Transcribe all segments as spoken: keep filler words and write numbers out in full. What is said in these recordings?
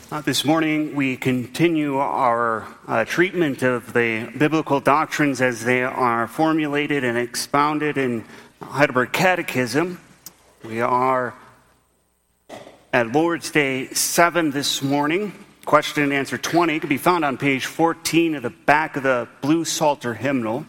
Uh, this morning, we continue our uh, treatment of the biblical doctrines as they are formulated and expounded in Heidelberg Catechism. We are at Lord's Day seven this morning. Question and answer twenty can be found on page fourteen of the back of the Blue Psalter hymnal.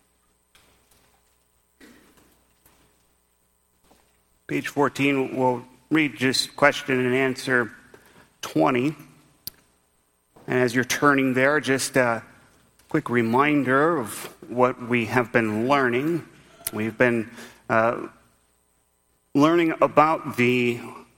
Page fourteen, we'll read just question and answer twenty. And as you're turning there, just a quick reminder of what we have been learning. We've been uh, learning about the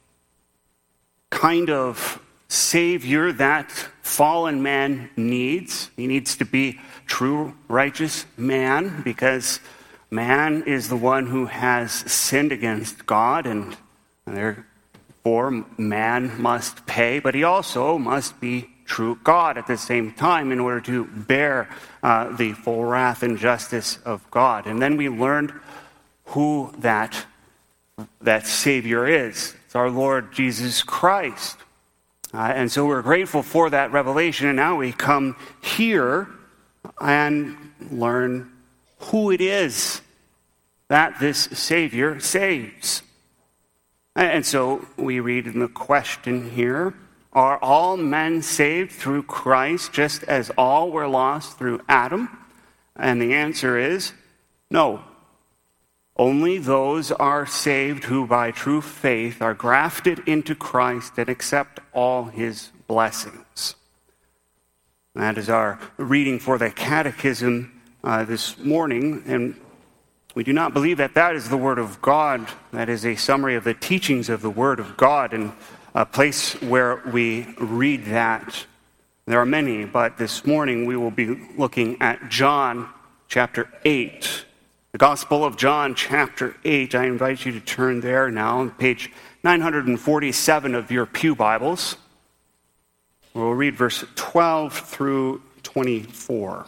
kind of Savior that fallen man needs. He needs to be true, righteous man, because man is the one who has sinned against God, and there For man must pay, but he also must be true God at the same time in order to bear uh, the full wrath and justice of God. And then we learned who that, that Savior is. It's our Lord Jesus Christ. Uh, and so we're grateful for that revelation, and now we come here and learn who it is that this Savior saves. And so we read in the question here, are all men saved through Christ just as all were lost through Adam? And the answer is no. Only those are saved who by true faith are grafted into Christ and accept all his blessings. That is our reading for the Catechism uh, this morning, and we do not believe that that is the Word of God. That is a summary of the teachings of the Word of God, and a place where we read that. There are many, but this morning we will be looking at John chapter eight. The Gospel of John chapter eight. I invite you to turn there now on page nine forty-seven of your pew Bibles. We'll read verse twelve through twenty-four.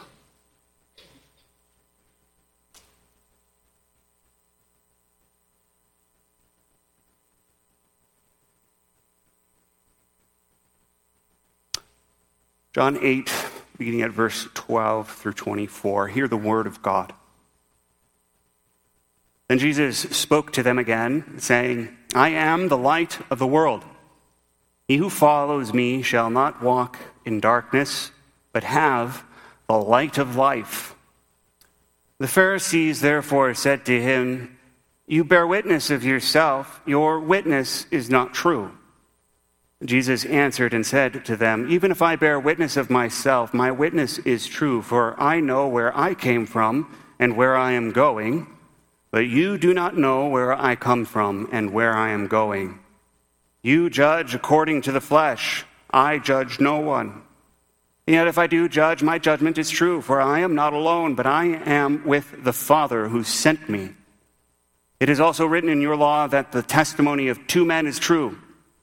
John eight, beginning at verse twelve through twenty-four. Hear the word of God. Then Jesus spoke to them again, saying, I am the light of the world. He who follows me shall not walk in darkness, but have the light of life. The Pharisees therefore said to him, You bear witness of yourself. Your witness is not true. Jesus answered and said to them, Even if I bear witness of myself, my witness is true, for I know where I came from and where I am going, but you do not know where I come from and where I am going. You judge according to the flesh. I judge no one. Yet if I do judge, my judgment is true, for I am not alone, but I am with the Father who sent me. It is also written in your law that the testimony of two men is true.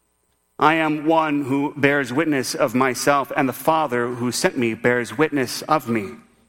I am one who bears witness of myself, and the Father who sent me bears witness of me.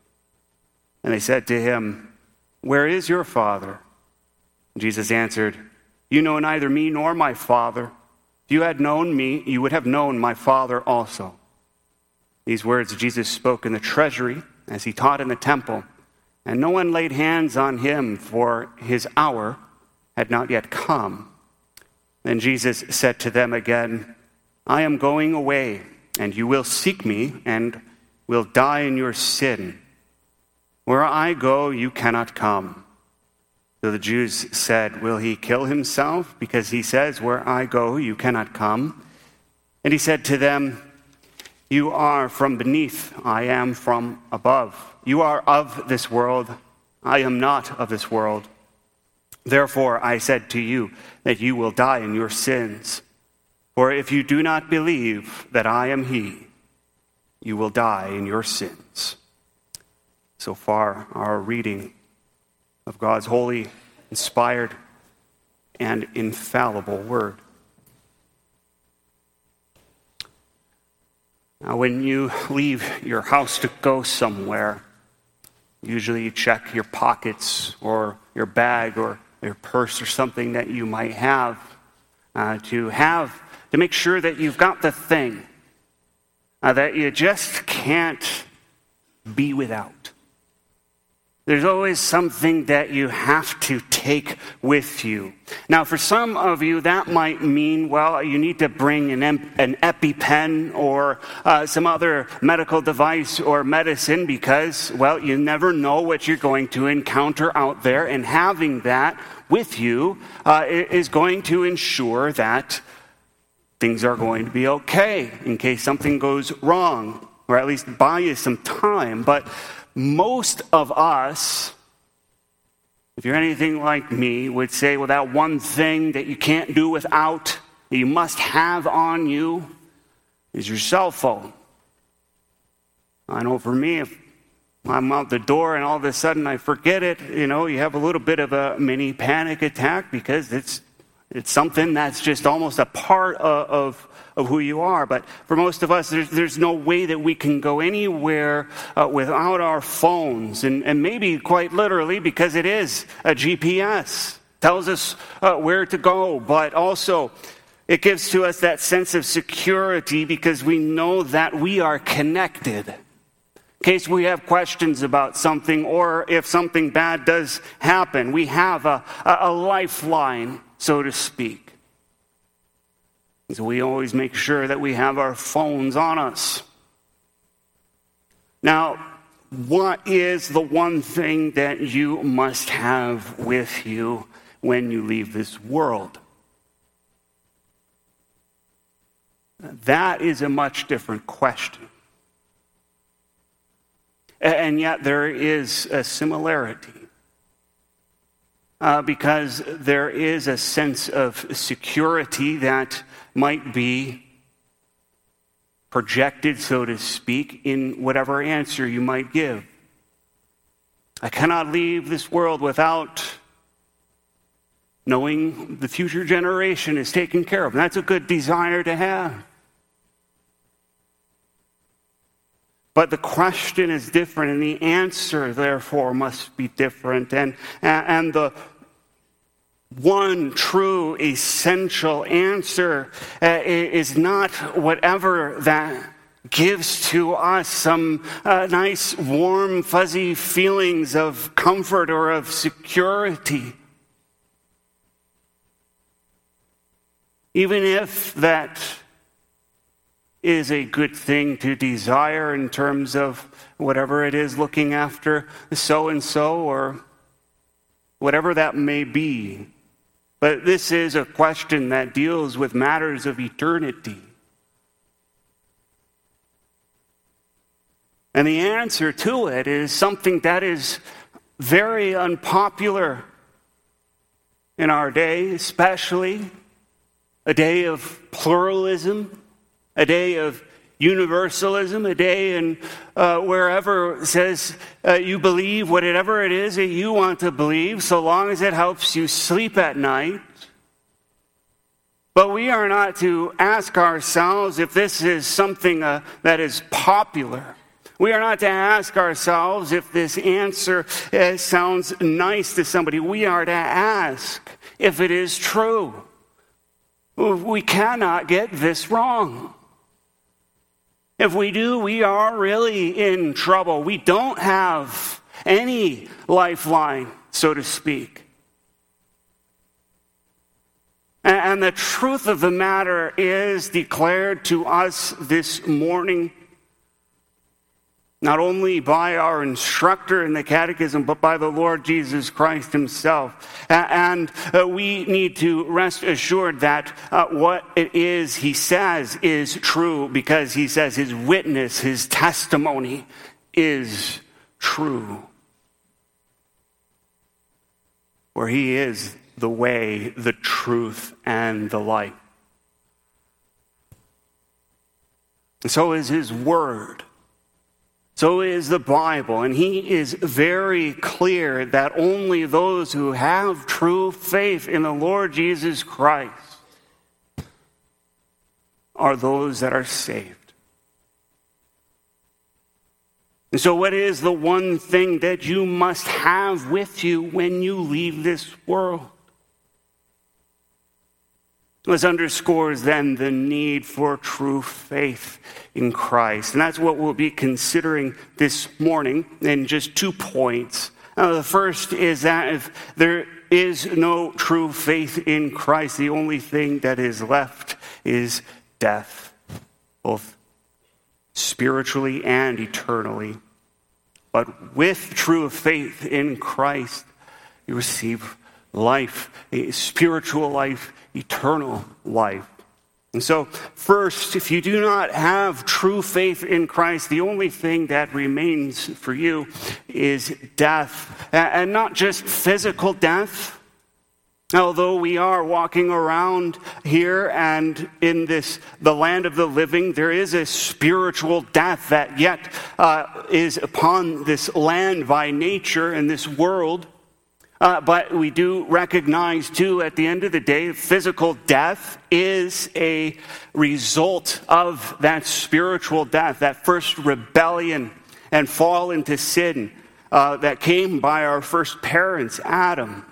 And they said to him, Where is your Father? Jesus answered, You know neither me nor my Father. If you had known me, you would have known my Father also. These words Jesus spoke in the treasury as he taught in the temple, and no one laid hands on him, for his hour had not yet come. Then Jesus said to them again, I am going away, and you will seek me, and will die in your sin. Where I go, you cannot come. So the Jews said, Will he kill himself? Because he says, Where I go, you cannot come. And he said to them, You are from beneath, I am from above. You are of this world, I am not of this world. Therefore, I said to you that you will die in your sins. For if you do not believe that I am he, you will die in your sins. So far, our reading of God's holy, inspired, and infallible word. Now, when you leave your house to go somewhere, usually you check your pockets or your bag or your purse or something that you might have uh, to have to make sure that you've got the thing uh, that you just can't be without. There's always something that you have to take with you. Now, for some of you, that might mean, well, you need to bring an, an EpiPen or uh, some other medical device or medicine because, well, you never know what you're going to encounter out there, and having that with you uh, is going to ensure that things are going to be okay in case something goes wrong, or at least buy you some time. But most of us, if you're anything like me, would say, well, that one thing that you can't do without, that you must have on you, is your cell phone. I know for me, if I'm out the door and all of a sudden I forget it, you know, you have a little bit of a mini panic attack because it's it's something that's just almost a part of, of of who you are. But for most of us, there's, there's no way that we can go anywhere uh, without our phones. And, and maybe quite literally, because it is a G P S. Tells us uh, where to go. But also, it gives to us that sense of security because we know that we are connected. In case we have questions about something, or if something bad does happen, we have a, a, a lifeline, so to speak. So we always make sure that we have our phones on us. Now, what is the one thing that you must have with you when you leave this world? That is a much different question. And yet there is a similarity. Uh, because there is a sense of security that might be projected, so to speak, in whatever answer you might give. I cannot leave this world without knowing the future generation is taken care of. And that's a good desire to have. But the question is different, and the answer, therefore, must be different. And, and the one true, essential answer uh, is not whatever that gives to us some uh, nice, warm, fuzzy feelings of comfort or of security. Even if that is a good thing to desire in terms of whatever it is, looking after so-and-so or whatever that may be. But this is a question that deals with matters of eternity. And the answer to it is something that is very unpopular in our day, especially a day of pluralism, a day of universalism, a day in uh, wherever it says uh, you believe whatever it is that you want to believe, so long as it helps you sleep at night. But we are not to ask ourselves if this is something uh, that is popular. We are not to ask ourselves if this answer uh, sounds nice to somebody. We are to ask if it is true. We cannot get this wrong. If we do, we are really in trouble. We don't have any lifeline, so to speak. And the truth of the matter is declared to us this morning, not only by our instructor in the Catechism, but by the Lord Jesus Christ himself. And we need to rest assured that uh, what it is he says is true, because he says his witness, his testimony is true. For he is the way, the truth, and the light. And so is his word. So is the Bible, and he is very clear that only those who have true faith in the Lord Jesus Christ are those that are saved. And so what is the one thing that you must have with you when you leave this world? This underscores then the need for true faith in Christ. And that's what we'll be considering this morning in just two points. Now, the first is that if there is no true faith in Christ, the only thing that is left is death, both spiritually and eternally. But with true faith in Christ, you receive life, a spiritual life, eternal life. And so, first, if you do not have true faith in Christ, the only thing that remains for you is death. And not just physical death. Although we are walking around here and in this the land of the living, there is a spiritual death that yet uh, is upon this land by nature in this world. Uh, but we do recognize, too, at the end of the day, physical death is a result of that spiritual death, that first rebellion and fall into sin uh, that came by our first parents, Adam.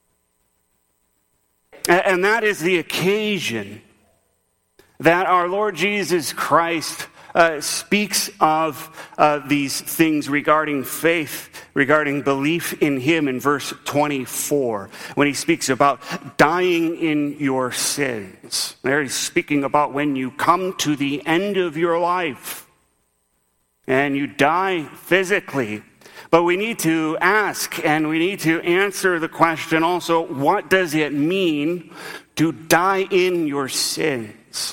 And that is the occasion that our Lord Jesus Christ Uh, speaks of uh, these things regarding faith, regarding belief in him in verse twenty-four, when he speaks about dying in your sins. There he's speaking about when you come to the end of your life and you die physically. But we need to ask and we need to answer the question also, what does it mean to die in your sins?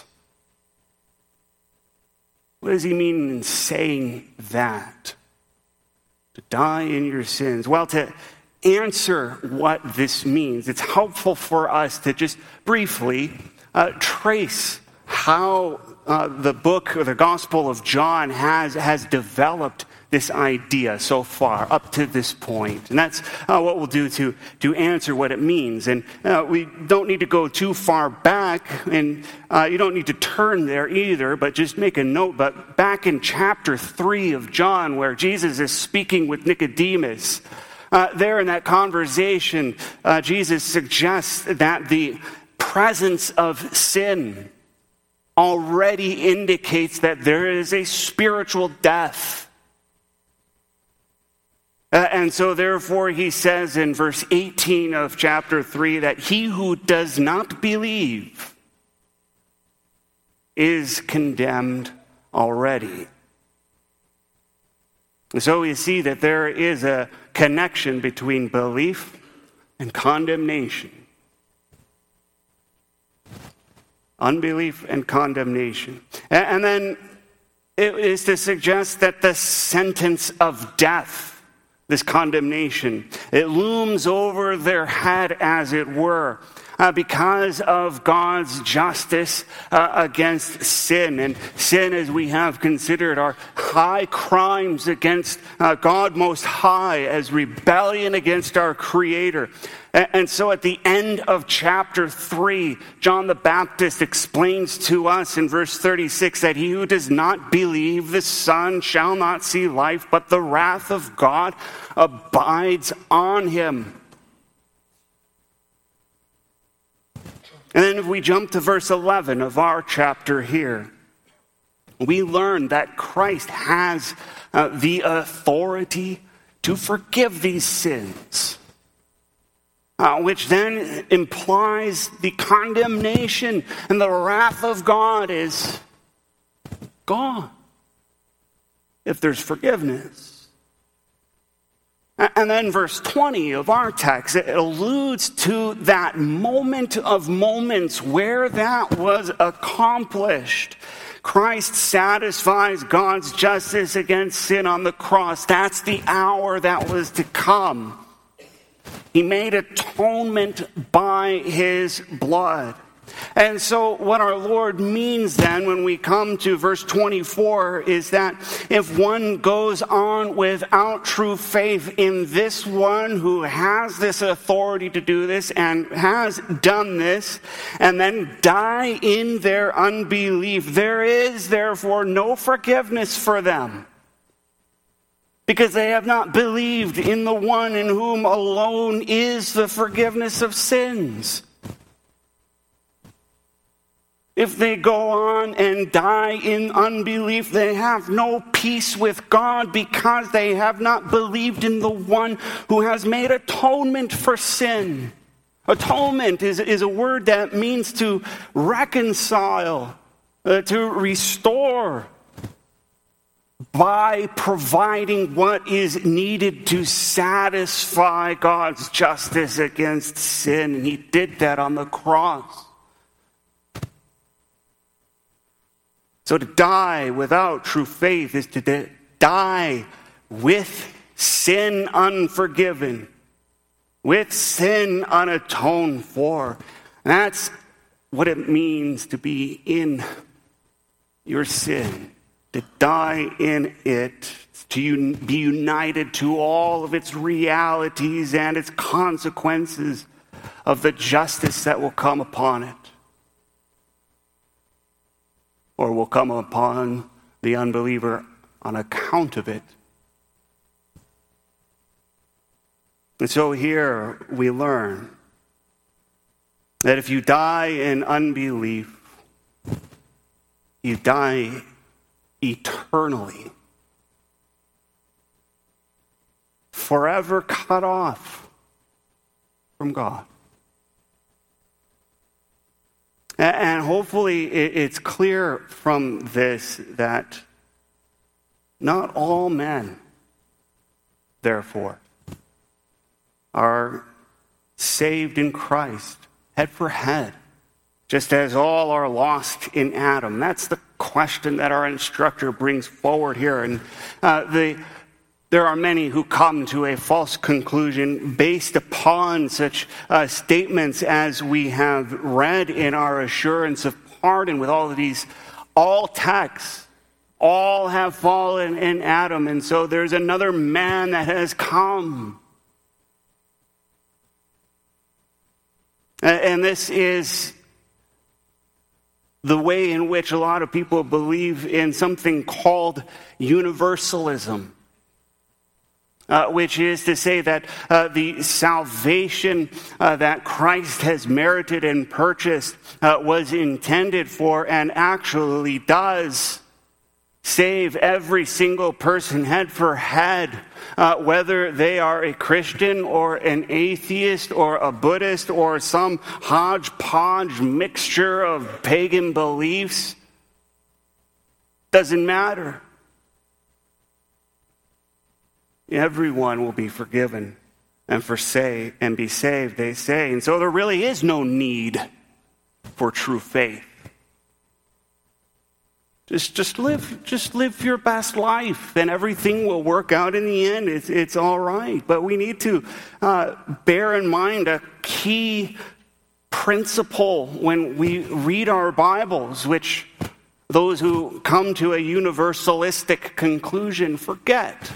What does he mean in saying that? To die in your sins. Well, to answer what this means, it's helpful for us to just briefly uh, trace how uh, the book or the Gospel of John has, has developed this idea so far up to this point. And that's uh, what we'll do to, to answer what it means. And uh, we don't need to go too far back, and uh, you don't need to turn there either, but just make a note. But back in chapter three of John, where Jesus is speaking with Nicodemus, uh, there in that conversation, uh, Jesus suggests that the presence of sin already indicates that there is a spiritual death. Uh, and so therefore he says in verse eighteen of chapter three that he who does not believe is condemned already. And so we see that there is a connection between belief and condemnation. Unbelief and condemnation. And, and then it is to suggest that the sentence of death, this condemnation, it looms over their head, as it were, uh, because of God's justice uh, against sin. And sin, as we have considered, are high crimes against uh, God Most High, as rebellion against our Creator. And so at the end of chapter three, John the Baptist explains to us in verse thirty-six that he who does not believe the Son shall not see life, but the wrath of God abides on him. And then if we jump to verse eleven of our chapter here, we learn that Christ has uh, the authority to forgive these sins. Uh, which then implies the condemnation and the wrath of God is gone if there's forgiveness. And then verse twenty of our text, it alludes to that moment of moments where that was accomplished. Christ satisfies God's justice against sin on the cross. That's the hour that was to come. He made atonement by his blood. And so what our Lord means then when we come to verse twenty-four is that if one goes on without true faith in this one who has this authority to do this and has done this, and then die in their unbelief, there is therefore no forgiveness for them, because they have not believed in the one in whom alone is the forgiveness of sins. If they go on and die in unbelief, they have no peace with God because they have not believed in the one who has made atonement for sin. Atonement is, is a word that means to reconcile, uh, to restore, by providing what is needed to satisfy God's justice against sin. And he did that on the cross. So to die without true faith is to die with sin unforgiven, with sin unatoned for. And that's what it means to be in your sin, to die in it, to be united to all of its realities and its consequences of the justice that will come upon it, or will come upon the unbeliever on account of it. And so here we learn that if you die in unbelief, you die eternally, forever cut off from God. And hopefully it's clear from this that not all men, therefore, are saved in Christ head for head, just as all are lost in Adam. That's the question that our instructor brings forward here. And uh, the There are many who come to a false conclusion based upon such uh, statements as we have read in our assurance of pardon with all of these, all texts, all have fallen in Adam, and so there's another man that has come. And this is the way in which a lot of people believe in something called universalism. Uh, which is to say that uh, the salvation uh, that Christ has merited and purchased uh, was intended for and actually does save every single person head for head, uh, whether they are a Christian or an atheist or a Buddhist or some hodgepodge mixture of pagan beliefs. Doesn't matter. Everyone will be forgiven and forsake and be saved, they say. And so there really is no need for true faith. Just, just live, just live your best life, and everything will work out in the end. It's, it's all right. But we need to uh, bear in mind a key principle when we read our Bibles, which those who come to a universalistic conclusion forget.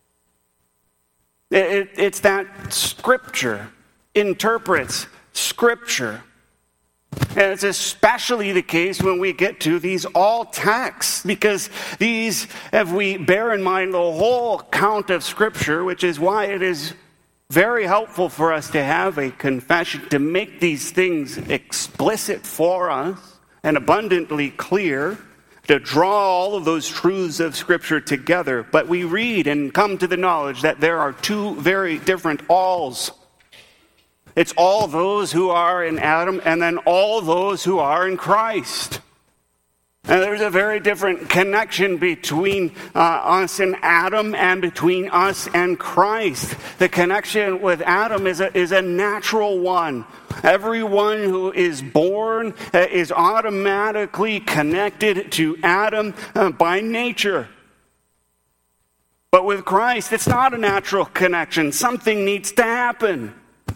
It, it's that Scripture interprets Scripture. And it's especially the case when we get to these all texts, because these, if we bear in mind the whole count of Scripture, which is why it is very helpful for us to have a confession, to make these things explicit for us and abundantly clear, to draw all of those truths of Scripture together. But we read and come to the knowledge that there are two very different alls. It's all those who are in Adam and then all those who are in Christ. And there's a very different connection between uh, us and Adam and between us and Christ. The connection with Adam is a, is a natural one. Everyone who is born uh, is automatically connected to Adam uh, by nature. But with Christ, it's not a natural connection. Something needs to happen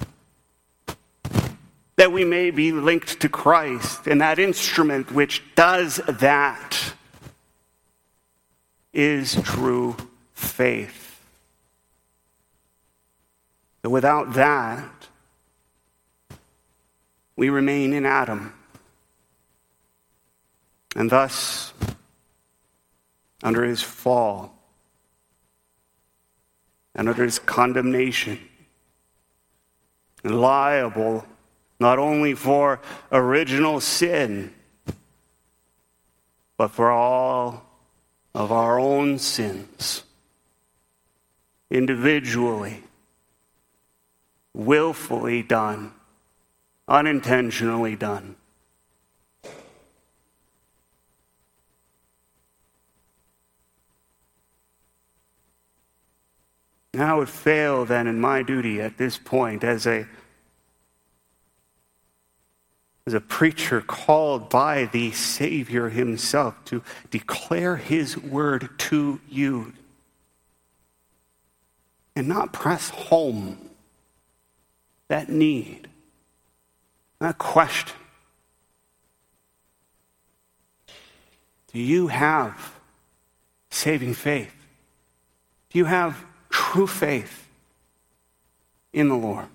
that we may be linked to Christ. And that instrument which does that is true faith. But without that, we remain in Adam. And thus, under his fall, and under his condemnation, and liable not only for original sin, but for all of our own sins, individually, willfully done, unintentionally done. And I would fail then in my duty at this point as a as a preacher called by the Savior himself to declare his word to you and not press home that need, that question. Do you have saving faith? Do you have true faith in the Lord?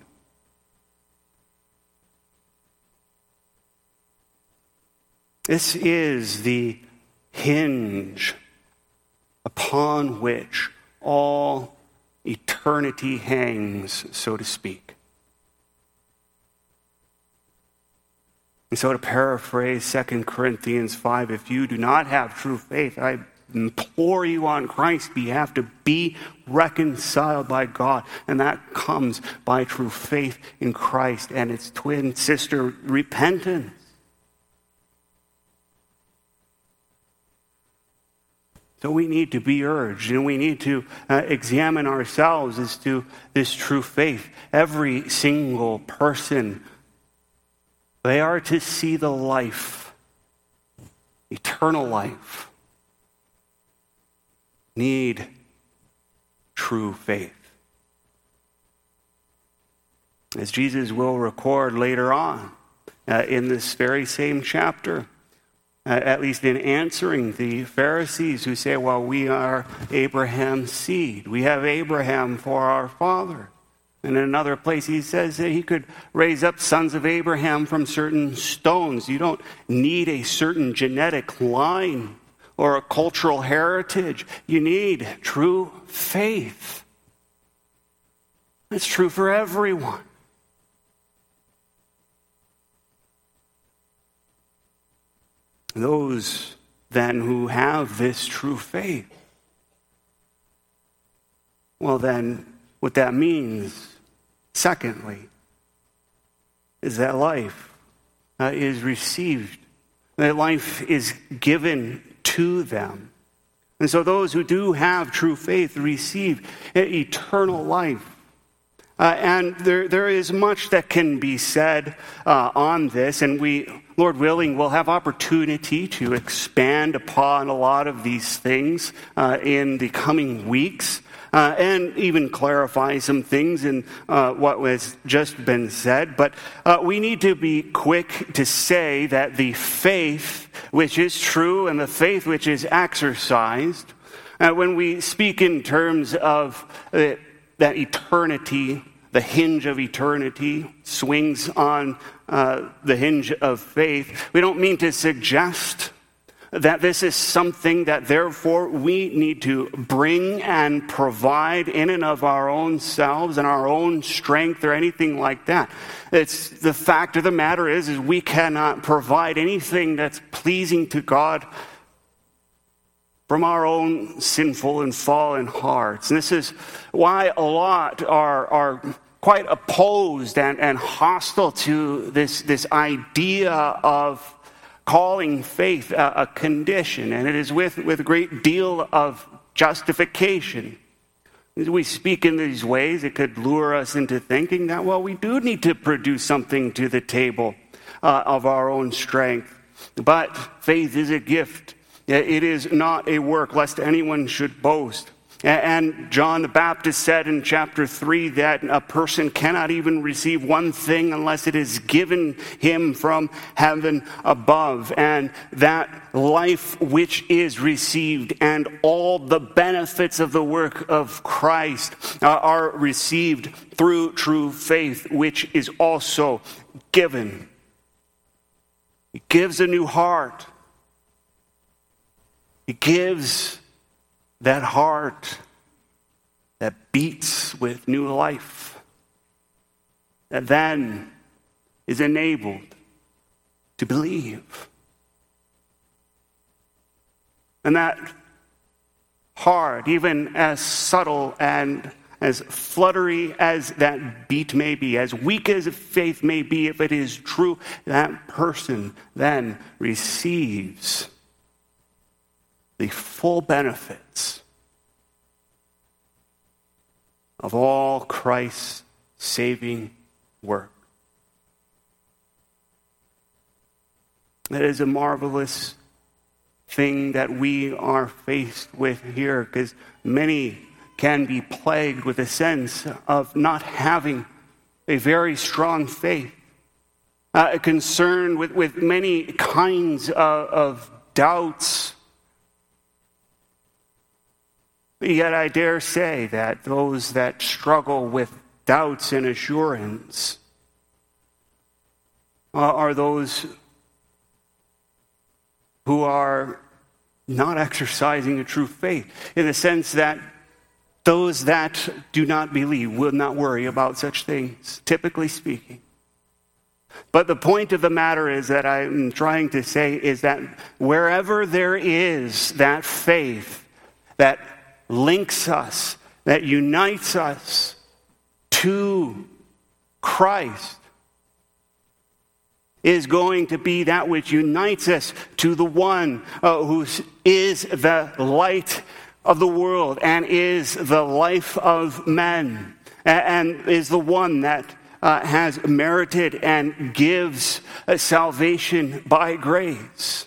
This is the hinge upon which all eternity hangs, so to speak. And so to paraphrase Second Corinthians five, if you do not have true faith, I implore you on Christ's behalf to be reconciled by God. And that comes by true faith in Christ and its twin sister, repentance. So we need to be urged, and we need to uh, examine ourselves as to this true faith. Every single person, they are to see the life, eternal life, need true faith. As Jesus will record later on uh, in this very same chapter, uh, at least in answering the Pharisees who say, well, we are Abraham's seed. We have Abraham for our father. And in another place he says that he could raise up sons of Abraham from certain stones. You don't need a certain genetic line or a cultural heritage. You need true faith. That's true for everyone. Those then who have this true faith, well then, what that means, secondly, is that life uh, is received, that life is given to them. And so those who do have true faith receive eternal life. Uh, and there, there is much that can be said uh, on this, and we, Lord willing, will have opportunity to expand upon a lot of these things uh, in the coming weeks. Uh, and even clarify some things in uh, what has just been said. But uh, we need to be quick to say that the faith which is true and the faith which is exercised, uh, when we speak in terms of uh, that eternity, the hinge of eternity swings on uh, the hinge of faith, we don't mean to suggest that this is something that therefore we need to bring and provide in and of our own selves and our own strength or anything like that. It's the fact of the matter is, is we cannot provide anything that's pleasing to God from our own sinful and fallen hearts. And this is why a lot are, are quite opposed and, and hostile to this, this idea of calling faith a, a condition, and it is with, with a great deal of justification. As we speak in these ways, it could lure us into thinking that, well, we do need to produce something to the table uh, of our own strength. But faith is a gift. It is not a work, lest anyone should boast. And John the Baptist said in chapter three that a person cannot even receive one thing unless it is given him from heaven above. And that life which is received and all the benefits of the work of Christ uh, are received through true faith, which is also given. He gives a new heart. He gives that heart that beats with new life, that then is enabled to believe. And that hard, even as subtle and as fluttery as that beat may be, as weak as faith may be, if it is true, that person then receives the full benefits of all Christ's saving work. That is a marvelous thing that we are faced with here, because many can be plagued with a sense of not having a very strong faith, uh, concerned with, with many kinds of, of doubts. Yet I dare say that those that struggle with doubts and assurance uh, are those who are not exercising a true faith, in the sense that those that do not believe will not worry about such things, typically speaking. But the point of the matter is that I'm trying to say is that wherever there is that faith that links us, that unites us to Christ, is going to be that which unites us to the one uh, who is the light of the world and is the life of men, and is the one that uh, has merited and gives uh, salvation by grace.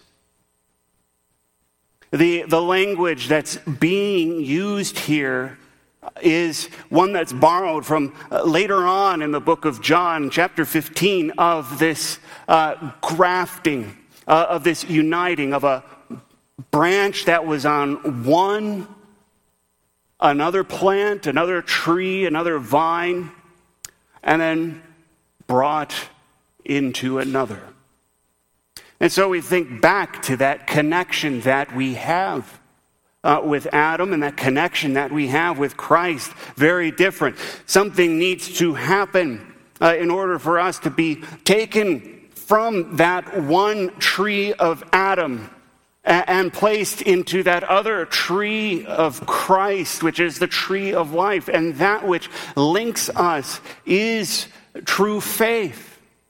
The, the language that's being used here is one that's borrowed from uh, later on in the book of John, chapter fifteen, of this uh, grafting, uh, of this uniting of a branch that was on one, another plant, another tree, another vine, and then brought into another. And so we think back to that connection that we have uh, with Adam, and that connection that we have with Christ. Very different. Something needs to happen uh, in order for us to be taken from that one tree of Adam and, and placed into that other tree of Christ, which is the tree of life. And that which links us is true faith.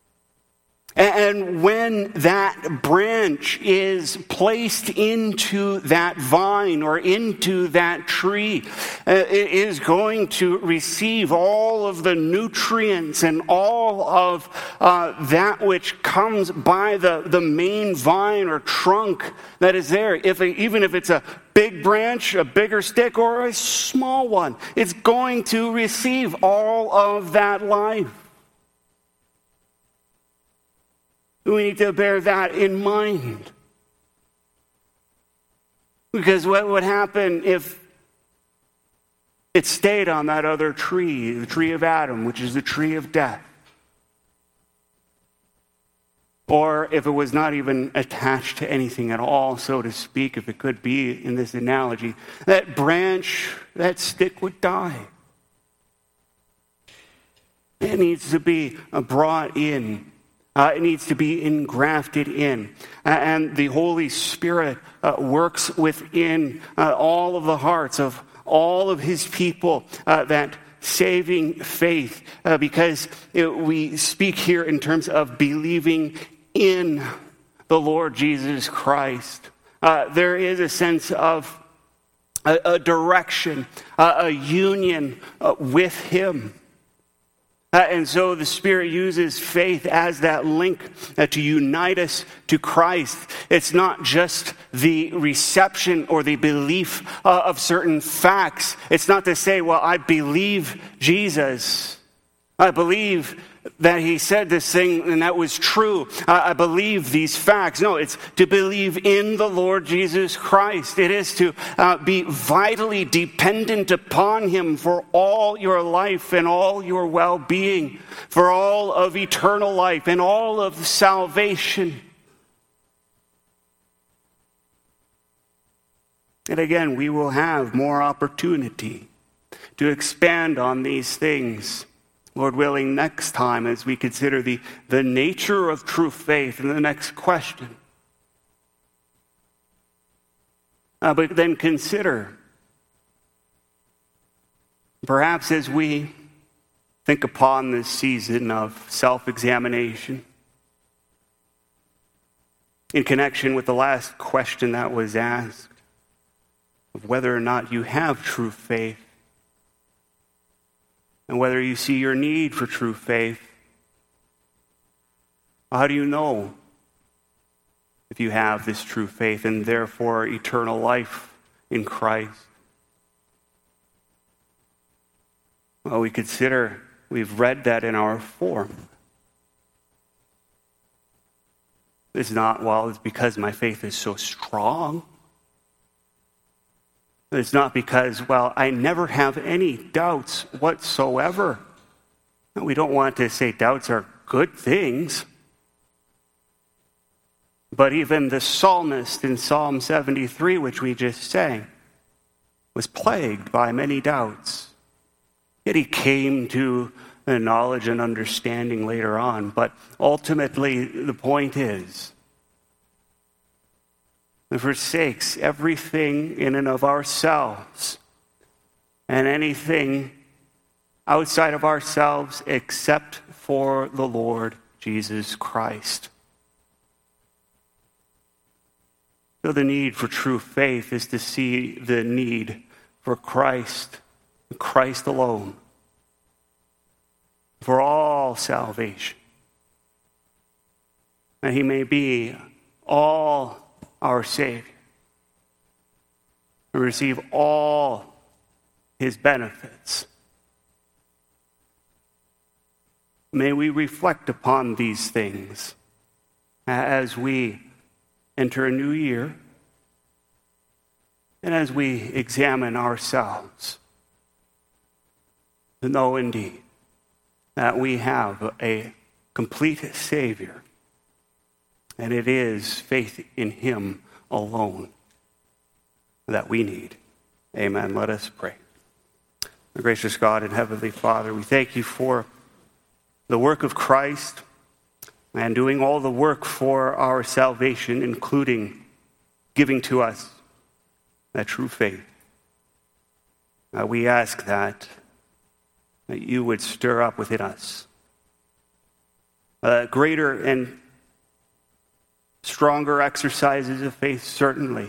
And when that branch is placed into that vine or into that tree, uh, it is going to receive all of the nutrients and all of uh, that which comes by the, the main vine or trunk that is there. If it, even if it's a big branch, a bigger stick, or a small one, it's going to receive all of that life. We need to bear that in mind. Because what would happen if it stayed on that other tree, the tree of Adam, which is the tree of death? Or if it was not even attached to anything at all, so to speak, if it could be in this analogy, that branch, that stick would die. It needs to be brought in. Uh, it needs to be engrafted in. Uh, and the Holy Spirit uh, works within uh, all of the hearts of all of his people, uh, that saving faith, uh, because it, we speak here in terms of believing in the Lord Jesus Christ. Uh, there is a sense of a, a direction, uh, a union uh, with him. Uh, and so the Spirit uses faith as that link uh, to unite us to Christ. It's not just the reception or the belief uh, of certain facts. It's not to say, well, I believe Jesus. I believe that he said this thing and that was true. Uh, I believe these facts. No, it's to believe in the Lord Jesus Christ. It is to uh, be vitally dependent upon him for all your life and all your well-being, for all of eternal life and all of salvation. And again, we will have more opportunity to expand on these things, Lord willing, next time as we consider the, the nature of true faith in the next question. Uh, but then consider, perhaps as we think upon this season of self-examination, in connection with the last question that was asked, of whether or not you have true faith, and whether you see your need for true faith. How do you know if you have this true faith and therefore eternal life in Christ? Well, we consider, we've read that in our form. It's not, well, it's because my faith is so strong. It's not because, well, I never have any doubts whatsoever. We don't want to say doubts are good things. But even the psalmist in Psalm seventy-three, which we just sang, was plagued by many doubts. Yet he came to the knowledge and understanding later on. But ultimately, the point is, and forsakes everything in and of ourselves and anything outside of ourselves except for the Lord Jesus Christ. So the need for true faith is to see the need for Christ, Christ alone, for all salvation. And he may be all our Savior, and receive all his benefits. May we reflect upon these things as we enter a new year and as we examine ourselves to know indeed that we have a complete Savior. And it is faith in him alone that we need. Amen. Let us pray. Our gracious God and Heavenly Father, we thank you for the work of Christ and doing all the work for our salvation, including giving to us that true faith. Uh, we ask that, that you would stir up within us a greater and stronger exercises of faith, certainly.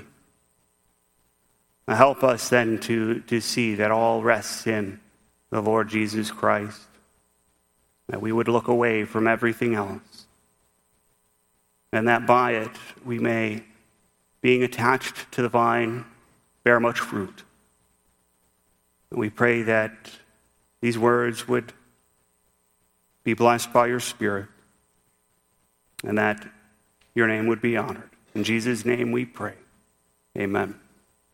Help us then to, to see that all rests in the Lord Jesus Christ, that we would look away from everything else, and that by it we may, being attached to the vine, bear much fruit. And we pray that these words would be blessed by your Spirit, and that your name would be honored. In Jesus' name we pray. Amen.